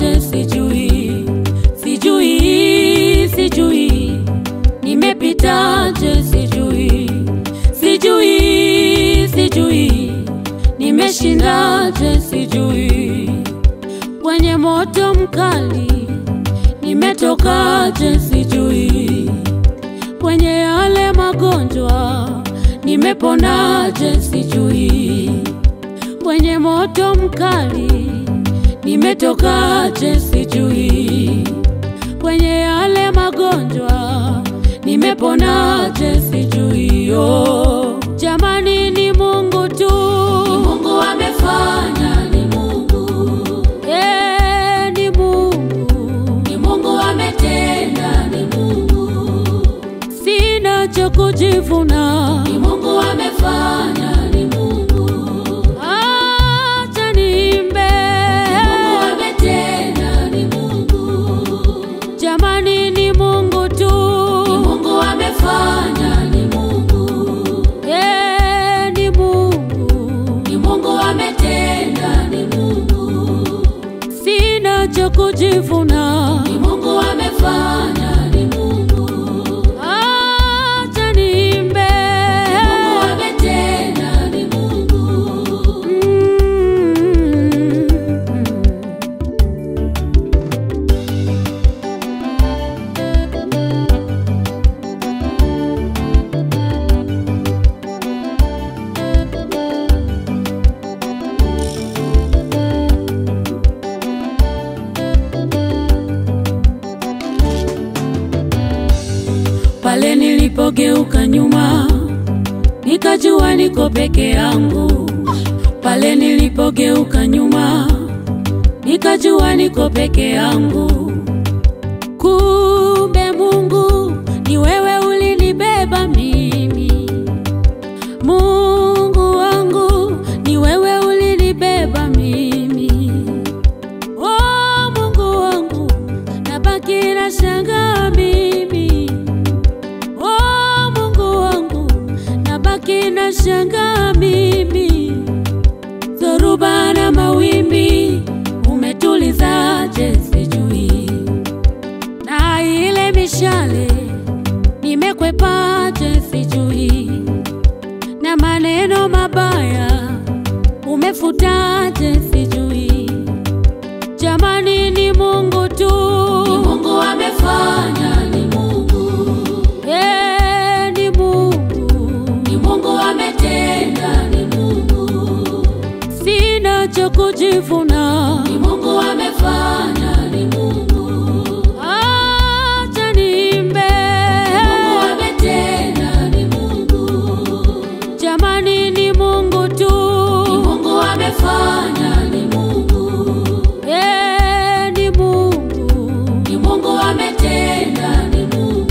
nimetokaje sijui, sijui, sijui, nimepitaje sijui, sijui, sijui, nimeshindaje sijui, kwenye moto mkali nimetokaje sijui, kwenye yale magonjwa nimeponaje sijui, kwenye moto mkali nimetokaje sijui, kwenye yale magonjwa nimeponaje sijui. Oh, jamani ni Mungu tu, ni Mungu amefanya, ni Mungu, ni Mungu, ni Mungu ametenda, ni Mungu, sina cha kujivuna, ni Mungu amefanya, ni Mungu, acha niimbe, ni Mungu ametenda, ni Mungu, jamani ni Mungu tu, ni Mungu amefanya, ni Mungu, ni Mungu, ni Mungu ametenda, ni Mungu, sina cha kujivuna, ni Mungu amefanya, ni Mungu, acha niimbe, ni Mungu ametenda, ni Mungu. Pale nilipogeuka nyuma nikajua niko peke yangu, pale nilipogeuka nyuma nikajua niko peke yangu, kumbe Mungu ni wewe ulinibeba mimi, Mungu wangu ni wewe ulinibeba mimi. Oh Mungu wangu, nabaki nashangaa mimi, oh Mungu wangu, nabaki nashangaa mimi, dhoruba na mawimbi umetulizaje sijui, na ile mishale nimekwepaje sijui, na maneno mabaya umefutaje sijui, jamani ni Mungu tu, ni Mungu amefanya, ni Mungu, ni Mungu, ni Mungu ametenda, ni Mungu, sina cha kujivuna, ni Mungu amefanya, ni Mungu, acha niimbe, ni Mungu ametenda, ni Mungu, jamani ni Mungu tu, ni Mungu amefanya, ni Mungu, ni Mungu, ni Mungu ametenda, ni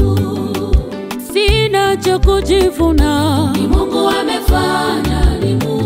Mungu, sina cha kujivuna, ni Mungu amefanya, ni Mungu.